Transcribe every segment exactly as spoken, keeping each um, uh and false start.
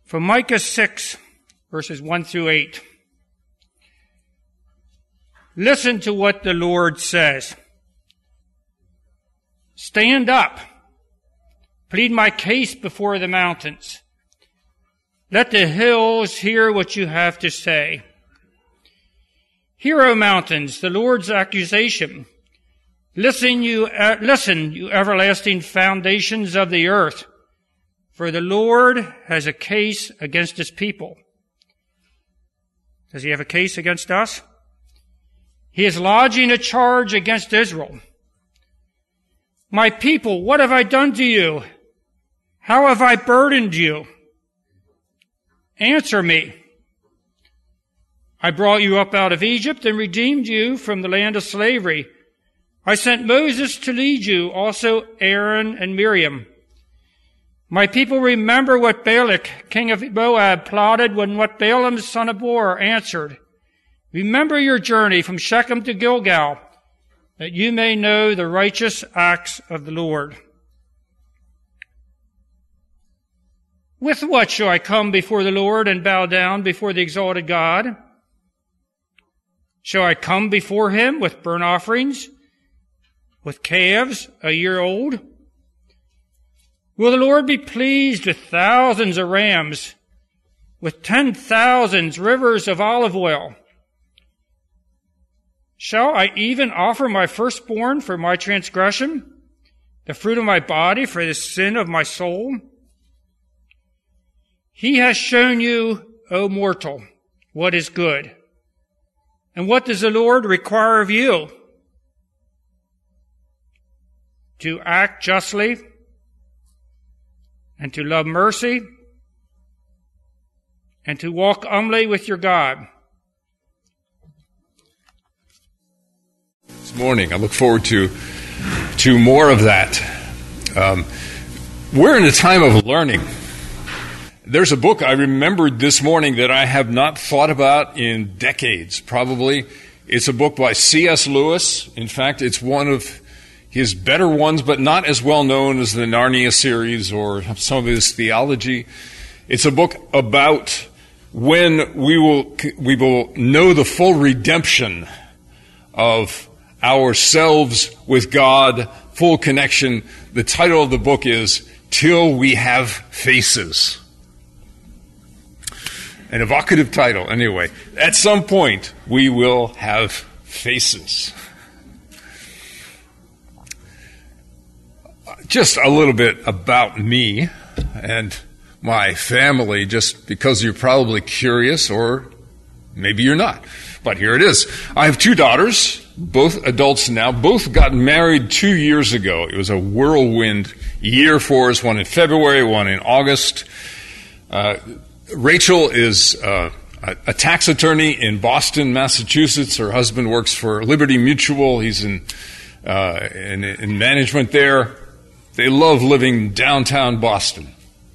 From Micah six, verses one through eight. Listen to what the Lord says. Stand up. Plead my case before the mountains. Let the hills hear what you have to say. Hear, O mountains, the Lord's accusation. Listen, you, uh, listen, you everlasting foundations of the earth. For the Lord has a case against his people. Does he have a case against us? He is lodging a charge against Israel. My people, what have I done to you? How have I burdened you? Answer me. I brought you up out of Egypt and redeemed you from the land of slavery. I sent Moses to lead you, also Aaron and Miriam. My people, remember what Balak, king of Moab, plotted when what Balaam, son of Beor, answered. Remember your journey from Shechem to Gilgal, that you may know the righteous acts of the Lord. With what shall I come before the Lord and bow down before the exalted God? Shall I come before him with burnt offerings, with calves a year old? Will the Lord be pleased with thousands of rams, with ten thousands rivers of olive oil? Shall I even offer my firstborn for my transgression, the fruit of my body for the sin of my soul? He has shown you, O mortal, what is good. And what does the Lord require of you? To act justly, and to love mercy, and to walk humbly with your God. This morning, I look forward to to more of that. Um, we're in a time of learning. There's a book I remembered this morning that I have not thought about in decades, probably. It's a book by C S Lewis. In fact, it's one of his better ones, but not as well known as the Narnia series or some of his theology. It's a book about when we will we will know the full redemption of ourselves with God, full connection. The title of the book is Till We Have Faces. An evocative title, anyway. At some point, we will have faces. Just a little bit about me and my family, just because you're probably curious, or maybe you're not. But here it is. I have two daughters, both adults now. Both got married two years ago. It was a whirlwind year for us, one in February, one in August. Uh, Rachel is uh, a, a tax attorney in Boston, Massachusetts. Her husband works for Liberty Mutual. He's in, uh, in, in management there. They love living downtown Boston.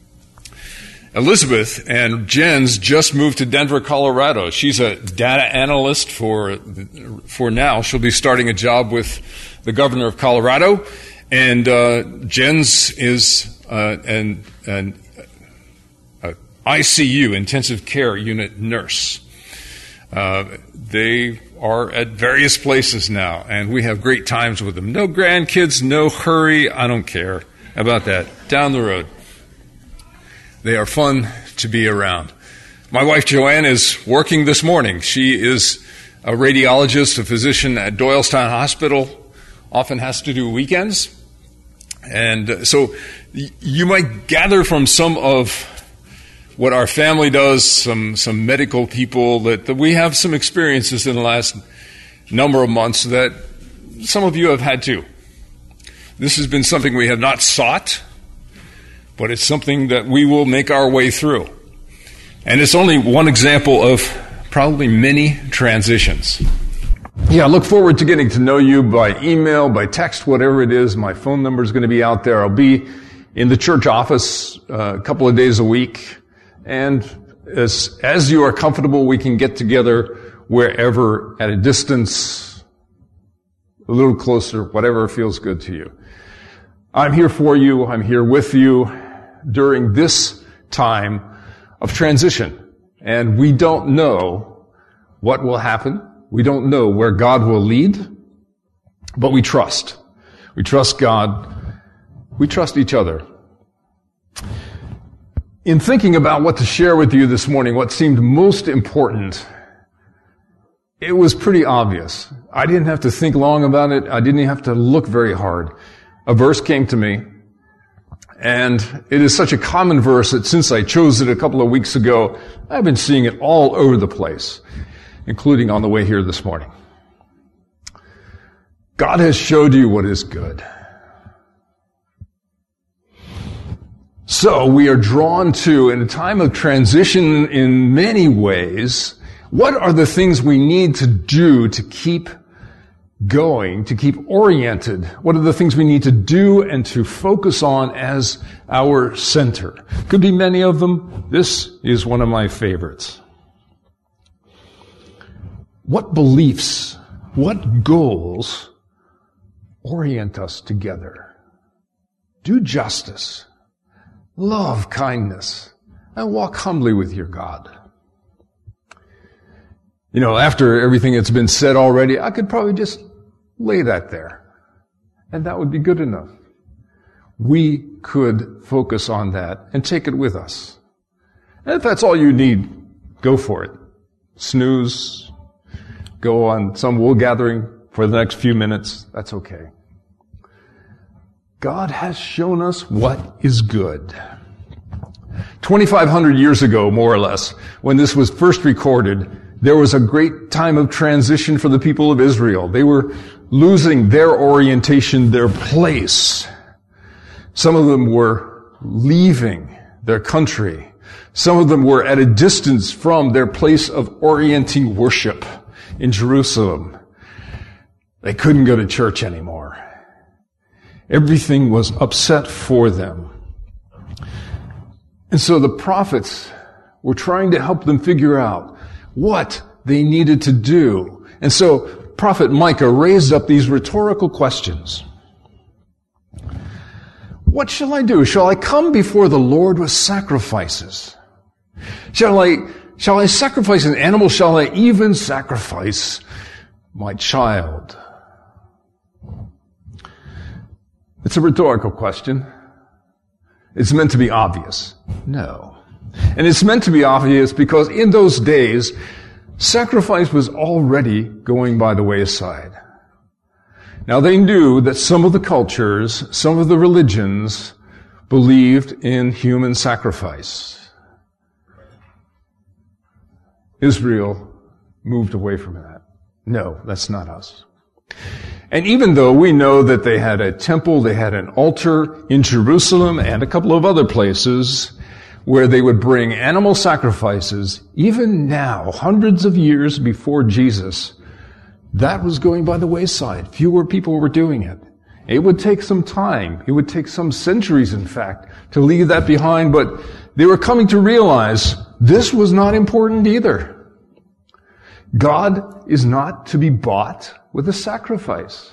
Elizabeth and Jens just moved to Denver, Colorado. She's a data analyst for for now. She'll be starting a job with the governor of Colorado. And uh, Jens is uh, an, an uh, I C U, intensive care unit nurse. Uh, they are at various places now, and we have great times with them. No grandkids, no hurry. I don't care about that. Down the road. They are fun to be around. My wife Joanne is working this morning. She is a radiologist, a physician at Doylestown Hospital, often has to do weekends. And so you might gather from some of what our family does, some some medical people, that, that we have some experiences in the last number of months that some of you have had too. This has been something we have not sought, but it's something that we will make our way through. And it's only one example of probably many transitions. Yeah, I look forward to getting to know you by email, by text, whatever it is. My phone number is going to be out there. I'll be in the church office uh, a couple of days a week. And as, as you are comfortable, we can get together wherever, at a distance, a little closer, whatever feels good to you. I'm here for you. I'm here with you during this time of transition. And we don't know what will happen. We don't know where God will lead, but we trust. We trust God. We trust each other. In thinking about what to share with you this morning, what seemed most important, it was pretty obvious. I didn't have to think long about it. I didn't have to look very hard. A verse came to me, and it is such a common verse that since I chose it a couple of weeks ago, I've been seeing it all over the place, including on the way here this morning. God has showed you what is good. So we are drawn to, in a time of transition in many ways, what are the things we need to do to keep going, to keep oriented? What are the things we need to do and to focus on as our center? Could be many of them. This is one of my favorites. What beliefs, what goals orient us together? Do justice, love kindness, and walk humbly with your God. You know, after everything that's been said already, I could probably just lay that there. And that would be good enough. We could focus on that and take it with us. And if that's all you need, go for it. Snooze. Go on some wool gathering for the next few minutes. That's okay. God has shown us what is good. twenty-five hundred years ago, more or less, when this was first recorded, there was a great time of transition for the people of Israel. They were losing their orientation, their place. Some of them were leaving their country. Some of them were at a distance from their place of orienting worship in Jerusalem. They couldn't go to church anymore. Everything was upset for them. And so the prophets were trying to help them figure out what they needed to do. And so Prophet Micah raised up these rhetorical questions. What shall I do? Shall I come before the Lord with sacrifices? Shall I, shall I sacrifice an animal? Shall I even sacrifice my child? It's a rhetorical question. It's meant to be obvious. No. And it's meant to be obvious because in those days, sacrifice was already going by the wayside. Now they knew that some of the cultures, some of the religions believed in human sacrifice. Israel moved away from that. No, that's not us. And even though we know that they had a temple, they had an altar in Jerusalem and a couple of other places where they would bring animal sacrifices, even now, hundreds of years before Jesus, that was going by the wayside. Fewer people were doing it. It would take some time. It would take some centuries, in fact, to leave that behind, but they were coming to realize this was not important either. God is not to be bought with a sacrifice.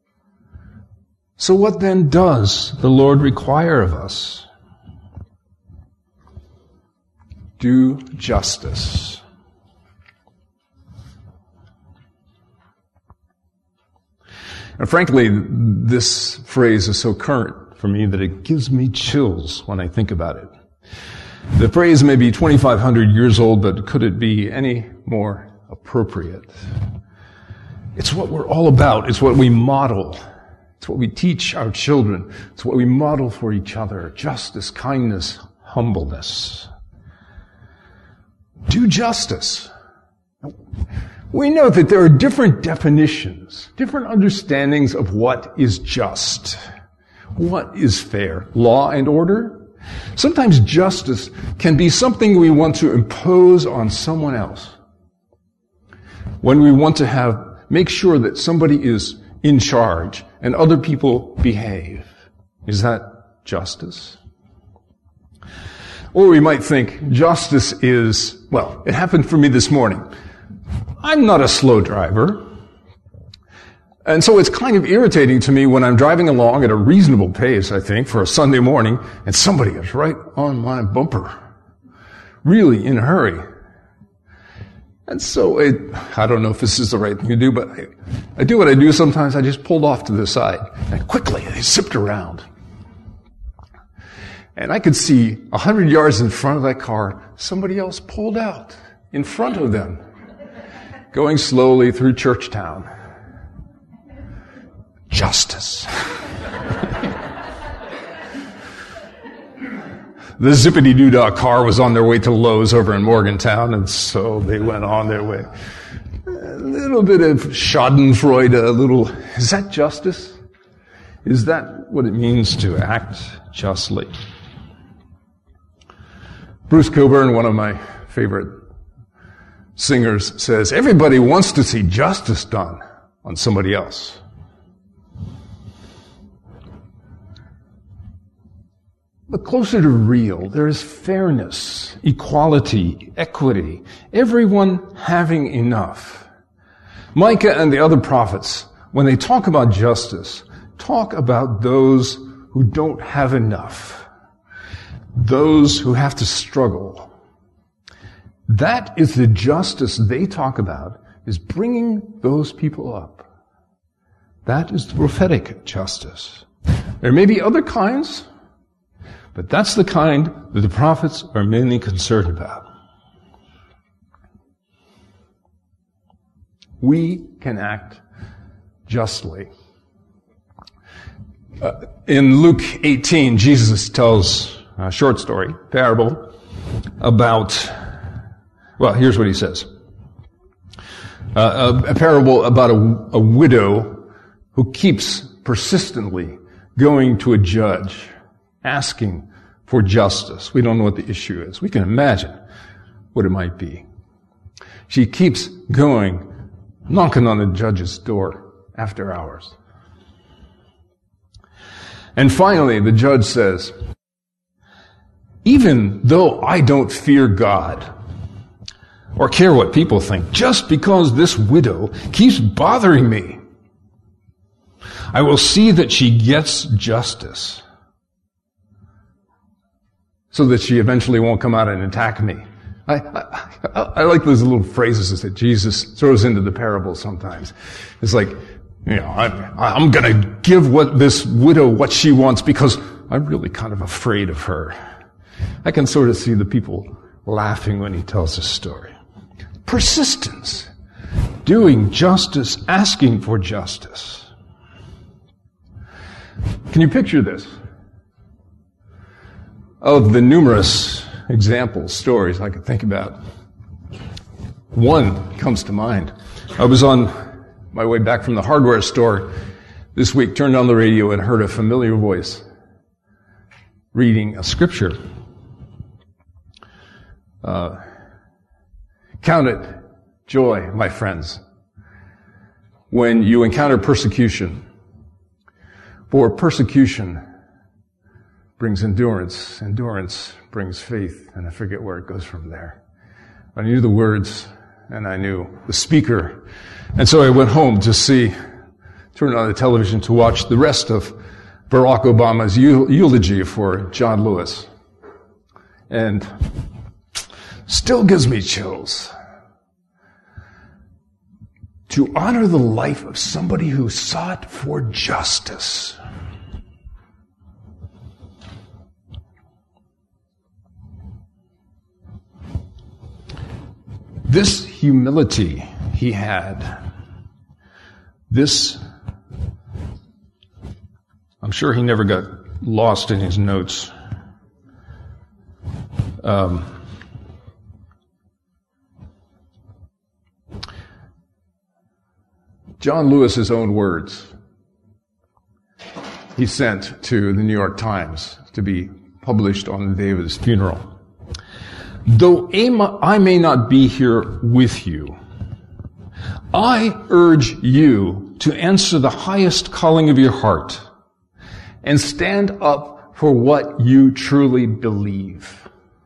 So what then does the Lord require of us? Do justice. And frankly, this phrase is so current for me that it gives me chills when I think about it. The phrase may be twenty-five hundred years old, but could it be any more appropriate? It's what we're all about. It's what we model. It's what we teach our children. It's what we model for each other. Justice, kindness, humbleness. Do justice. We know that there are different definitions, different understandings of what is just, what is fair, law and order. Sometimes justice can be something we want to impose on someone else. When we want to have, make sure that somebody is in charge and other people behave. Is that justice? Or we might think justice is, well, it happened for me this morning. I'm not a slow driver. And so it's kind of irritating to me when I'm driving along at a reasonable pace, I think, for a Sunday morning, and somebody is right on my bumper. really in a hurry. And so it, I don't know if this is the right thing to do, but I, I do what I do sometimes. I just pulled off to the side and quickly I zipped around. And I could see a hundred yards in front of that car, somebody else pulled out in front of them, going slowly through Churchtown. Justice. The zippity-doo-dah car was on their way to Lowe's over in Morgantown, and so they went on their way. A little bit of schadenfreude, a little, is that justice? Is that what it means to act justly? Bruce Coburn, one of my favorite singers, says, everybody wants to see justice done on somebody else. But closer to real, there is fairness, equality, equity, everyone having enough. Micah and the other prophets, when they talk about justice, talk about those who don't have enough, those who have to struggle. That is the justice they talk about, is bringing those people up. That is the prophetic justice. There may be other kinds, but that's the kind that the prophets are mainly concerned about. We can act justly. Uh, in Luke eighteen, Jesus tells a short story, parable, about, well, here's what he says. Uh, a, a parable about a, a widow who keeps persistently going to a judge, asking for justice. We don't know what the issue is. We can imagine what it might be. She keeps going, knocking on the judge's door after hours. And finally, the judge says, even though I don't fear God or care what people think, just because this widow keeps bothering me, I will see that she gets justice, so that she eventually won't come out and attack me. I, I, I, I like those little phrases that Jesus throws into the parable sometimes. It's like, you know, I, I'm going to give what this widow what she wants because I'm really kind of afraid of her. I can sort of see the people laughing when he tells this story. Persistence, doing justice, asking for justice. Can you picture this? Of the numerous examples, stories I could think about, one comes to mind. I was on my way back from the hardware store this week, turned on the radio and heard a familiar voice reading a scripture. Uh, count it joy, my friends, when you encounter persecution. For persecution brings endurance. Endurance brings faith. And I forget where it goes from there. I knew the words and I knew the speaker. And so I went home to see, turned on the television to watch the rest of Barack Obama's eulogy for John Lewis. And still gives me chills. To honor the life of somebody who sought for justice. This humility he had, this, I'm sure he never got lost in his notes. Um, John Lewis's own words, he sent to the New York Times to be published on the day of his funeral. Though I may not be here with you, I urge you to answer the highest calling of your heart and stand up for what you truly believe.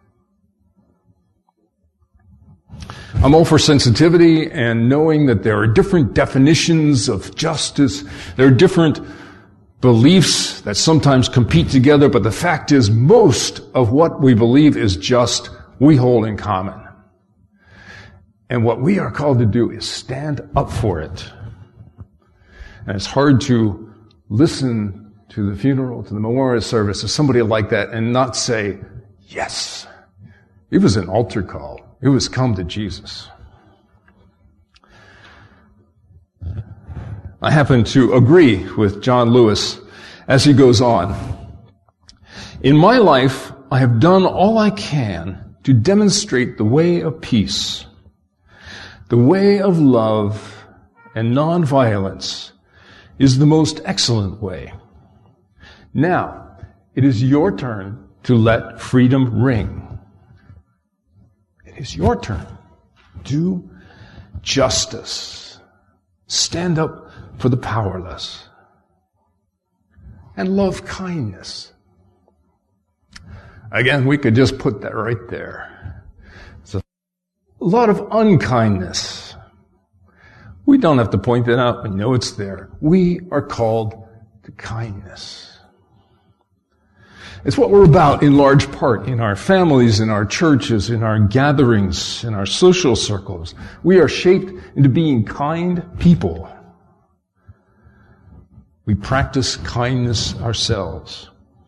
I'm all for sensitivity and knowing that there are different definitions of justice. There are different beliefs that sometimes compete together, but the fact is most of what we believe is just we hold in common. And what we are called to do is stand up for it. And it's hard to listen to the funeral, to the memorial service of somebody like that and not say, yes, it was an altar call. It was come to Jesus. I happen to agree with John Lewis as he goes on. In my life, I have done all I can to demonstrate the way of peace, the way of love and nonviolence is the most excellent way. Now, it is your turn to let freedom ring. It is your turn. Do justice. Stand up for the powerless. And love kindness. Again, we could just put that right there. It's a lot of unkindness. We don't have to point that out. We know it's there. We are called to kindness. It's what we're about in large part in our families, in our churches, in our gatherings, in our social circles. We are shaped into being kind people. We practice kindness ourselves.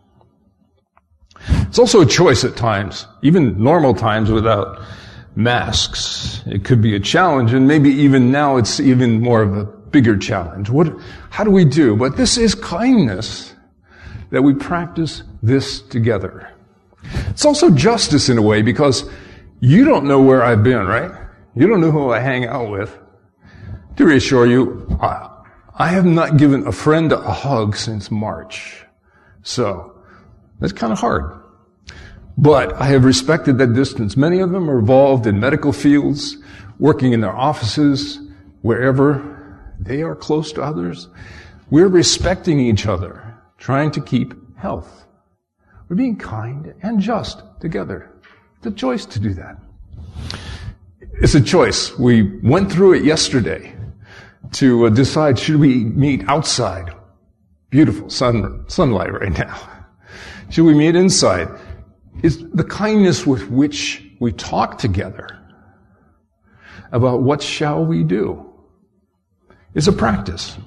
It's also a choice at times, even normal times without masks. It could be a challenge, and maybe even now it's even more of a bigger challenge. What, how do we do? But this is kindness, that we practice this together. It's also justice in a way, because you don't know where I've been, right? You don't know who I hang out with. To reassure you, I, I have not given a friend a hug since March. So, that's kind of hard. But I have respected that distance. Many of them are involved in medical fields, working in their offices, wherever they are close to others. We're respecting each other, trying to keep health. We're being kind and just together. It's a choice to do that. It's a choice. We went through it yesterday to uh, decide, should we meet outside? Beautiful sun, sunlight right now. Should we meet inside? Is the kindness with which we talk together about what shall we do is a practice.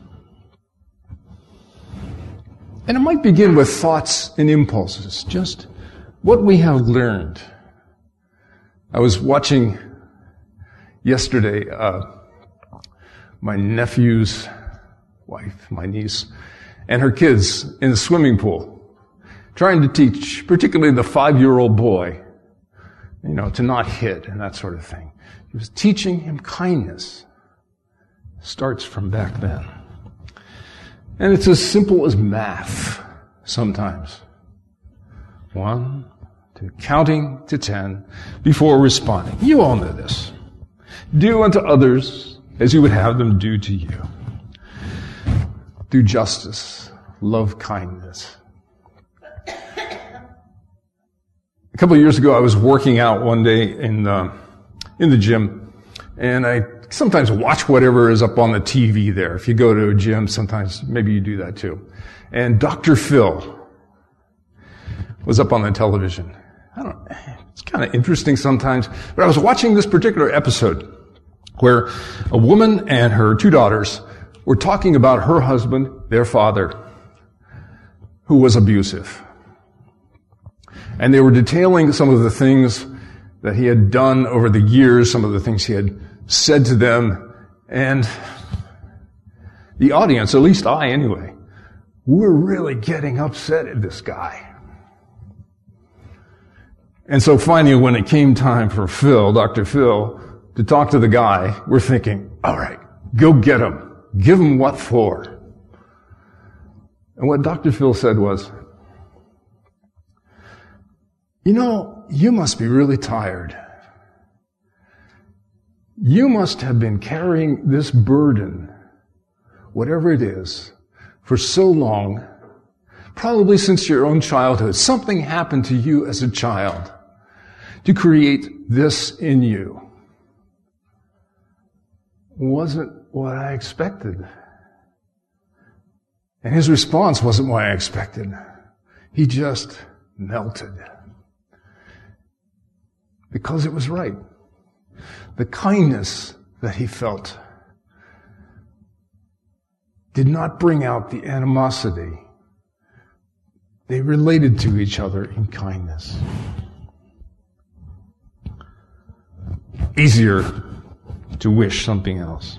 And it might begin with thoughts and impulses, just what we have learned. I was watching yesterday uh, my nephew's wife, my niece, and her kids in the swimming pool, trying to teach, particularly the five-year-old boy, you know, to not hit and that sort of thing. He was teaching him kindness. Starts from back then. And it's as simple as math sometimes. One, two, counting to ten before responding. You all know this. Do unto others as you would have them do to you. Do justice. Love kindness. A couple of years ago, I was working out one day in the, in the gym, and I sometimes watch whatever is up on the T V there. If you go to a gym, sometimes maybe you do that too. And Doctor Phil was up on the television. I don't, it's kind of interesting sometimes, but I was watching this particular episode where a woman and her two daughters were talking about her husband, their father, who was abusive. And they were detailing some of the things that he had done over the years, some of the things he had said to them. And the audience, at least I anyway, were really getting upset at this guy. And so finally, when it came time for Phil, Doctor Phil, to talk to the guy, we're thinking, all right, go get him. Give him what for. And what Doctor Phil said was, you know, you must be really tired. You must have been carrying this burden, whatever it is, for so long, probably since your own childhood. Something happened to you as a child to create this in you. Wasn't what I expected. And his response wasn't what I expected. He just melted. because it was right. The kindness that he felt did not bring out the animosity. They related to each other in kindness. Easier to wish something else.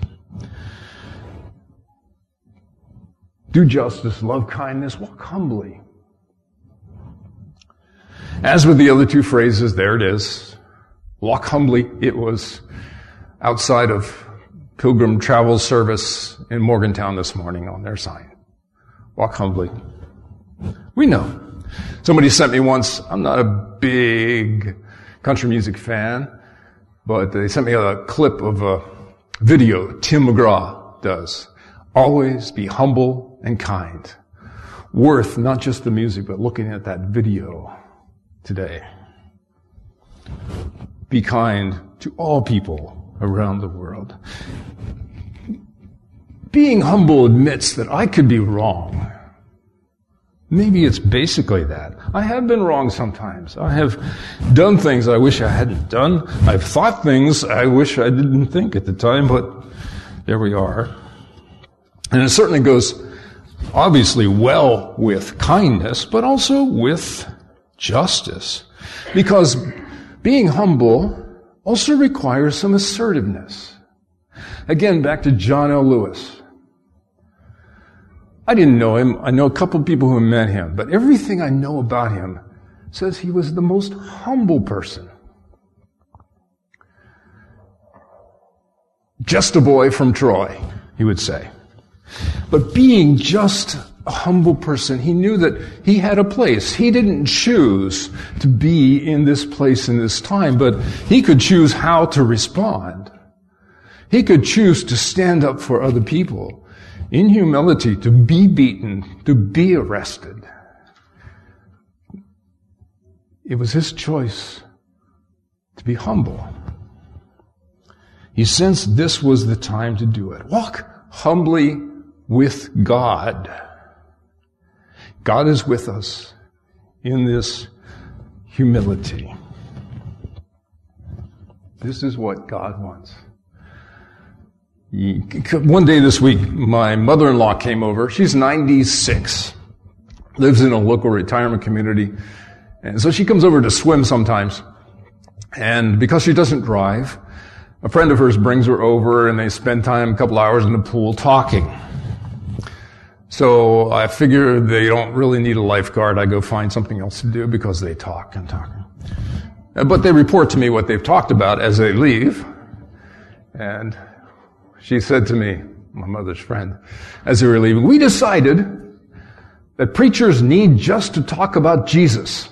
Do justice, love kindness, walk humbly. As with the other two phrases, there it is. Walk humbly. It was outside of Pilgrim Travel Service in Morgantown this morning on their sign. Walk humbly. We know. Somebody sent me once, I'm not a big country music fan, but they sent me a clip of a video Tim McGraw does. Always be humble and kind. Worth not just the music, but looking at that video today. Be kind to all people around the world. Being humble admits that I could be wrong. Maybe it's basically that. I have been wrong sometimes. I have done things I wish I hadn't done. I've thought things I wish I didn't think at the time, but there we are. And it certainly goes obviously well with kindness, but also with justice. Because being humble also requires some assertiveness. Again, back to John L. Lewis. I didn't know him. I know a couple of people who met him, but everything I know about him says he was the most humble person. Just a boy from Troy, he would say. But being just a humble person, he knew that he had a place. He didn't choose to be in this place in this time, but he could choose how to respond. He could choose to stand up for other people in humility, to be beaten, to be arrested. It was his choice to be humble. He sensed this was the time to do it. Walk humbly with God. God is with us in this humility. This is what God wants. One day this week, my mother-in-law came over. She's ninety-six, lives in a local retirement community. And so she comes over to swim sometimes. And because she doesn't drive, a friend of hers brings her over and they spend time, a couple hours in the pool talking. So I figure they don't really need a lifeguard. I go find something else to do because they talk and talk. But they report to me what they've talked about as they leave. And she said to me, my mother's friend, as they were leaving, we decided that preachers need just to talk about Jesus.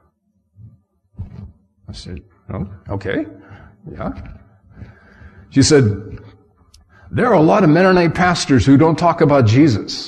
I said, oh, okay, yeah. She said, there are a lot of Mennonite pastors who don't talk about Jesus.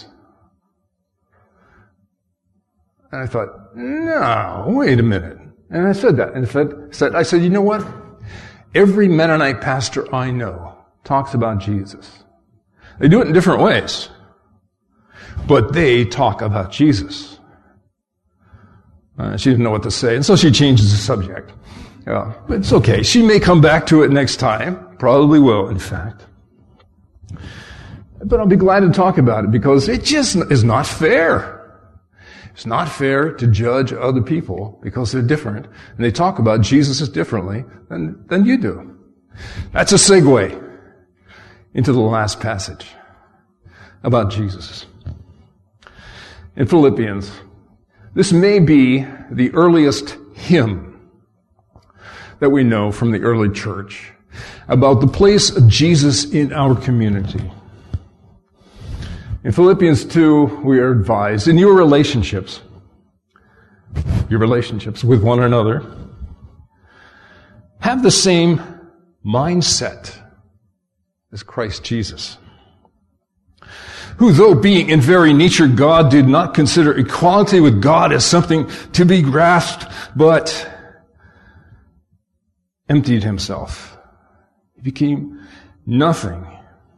And I thought, no, wait a minute. And I said that. And I said, I said, you know what? Every Mennonite pastor I know talks about Jesus. They do it in different ways, but they talk about Jesus. Uh, she didn't know what to say, and so she changes the subject. Uh, but it's okay. She may come back to it next time. Probably will, in fact. But I'll be glad to talk about it because it just is not fair. It's not fair to judge other people because they're different, and they talk about Jesus differently than, than you do. That's a segue into the last passage about Jesus. In Philippians, this may be the earliest hymn that we know from the early church about the place of Jesus in our community. In Philippians two, we are advised, in your relationships, your relationships with one another, have the same mindset as Christ Jesus, who, though being in very nature God, did not consider equality with God as something to be grasped, but emptied himself. He became nothing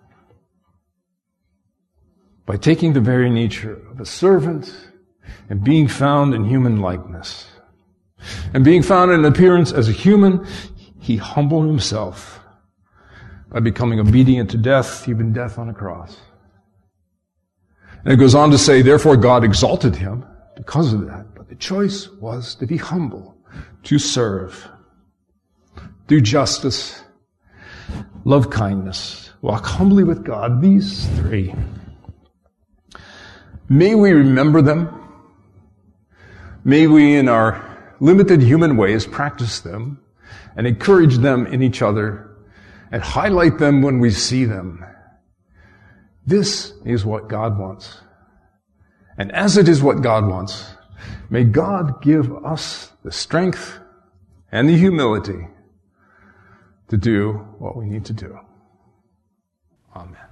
by taking the very nature of a servant and being found in human likeness. And being found in appearance as a human, he humbled himself by becoming obedient to death, even death on a cross. And it goes on to say, therefore God exalted him because of that. But the choice was to be humble, to serve, do justice, love kindness, walk humbly with God. These three. May we remember them. May we, in our limited human ways, practice them and encourage them in each other and highlight them when we see them. This is what God wants. And as it is what God wants, may God give us the strength and the humility to do what we need to do. Amen.